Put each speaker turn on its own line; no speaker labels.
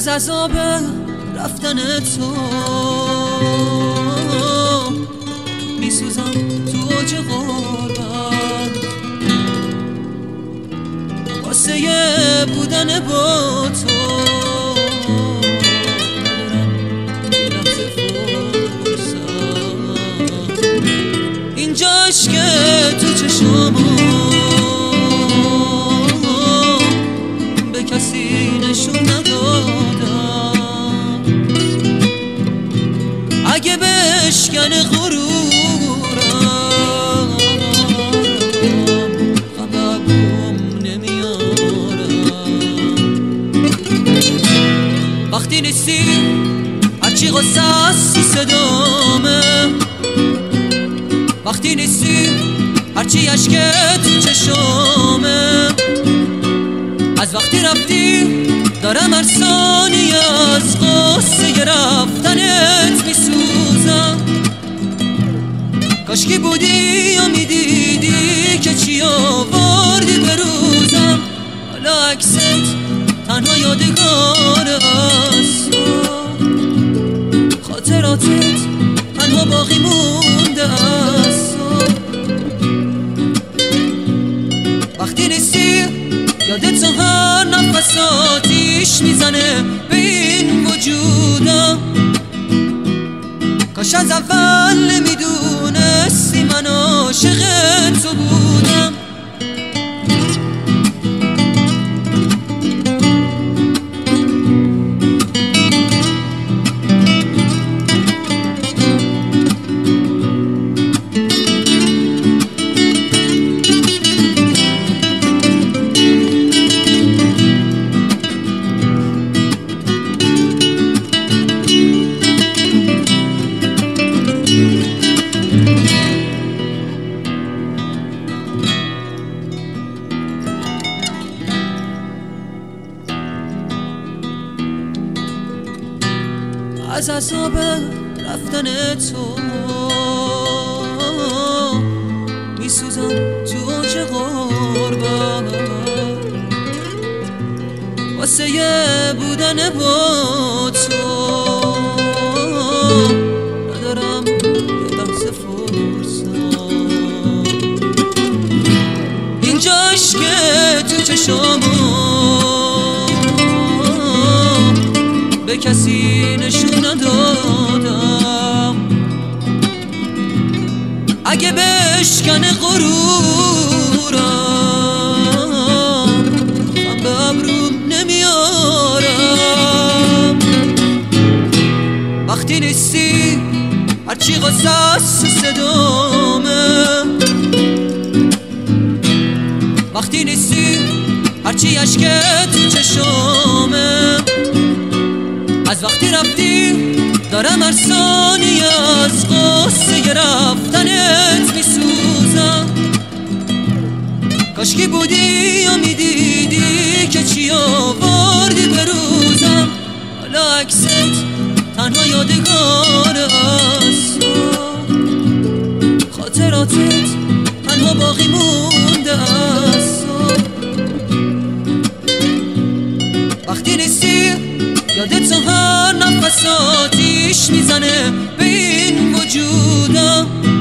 از عذاب رفتن تو میسوزم تو اوج غربت، واسه بودن با تو ندارم یه لحظه فرصت. اینجاش که تو چشمام به کسی نشون ندادم، اگه بشکنه غرورم غمم نمیارم. وقتی نیستی هرچی غصه است صدامه، وقتی نیستی هرچی عشقت تو چشامه. از وقتی رفتی دارم هر ثانیه از قصه رفتنت میسوزم. کاشکی بودی یا میدیدی که چی آوردی به روزم. حالا عکست تنها یادگار است، خاطراتت تنها باقی مونده است. وقتی نیستی یادت تو هر نفس آتیش میزنه به این وجودم. کاش از اول نمیدونستی من عاشق تو بودم. از عذاب رفتن تو میسوزم تو اوج غربت، واسه بودن با تو ندارم یه لحظه فرصت. اینجاش که تو چشامو به کسی نشون ندادم، اگه بشکنه غرورم من به ابروم نمیارم. وقتی نیستی هرچی غصه است صدامه، وقتی نیستی هرچی عشقت تو چشامه. از وقتی رفتی دارم هر ثانیه از قصه رفتنت میسوزم. کاشکی بودی یا میدیدی که چی آوردی به روزم. حالا عکست تنها یادگار است، خاطراتت تنها باقی مونده است. وقتی نیستی یادت تو هر نفس آتیش میزنه به این وجودم.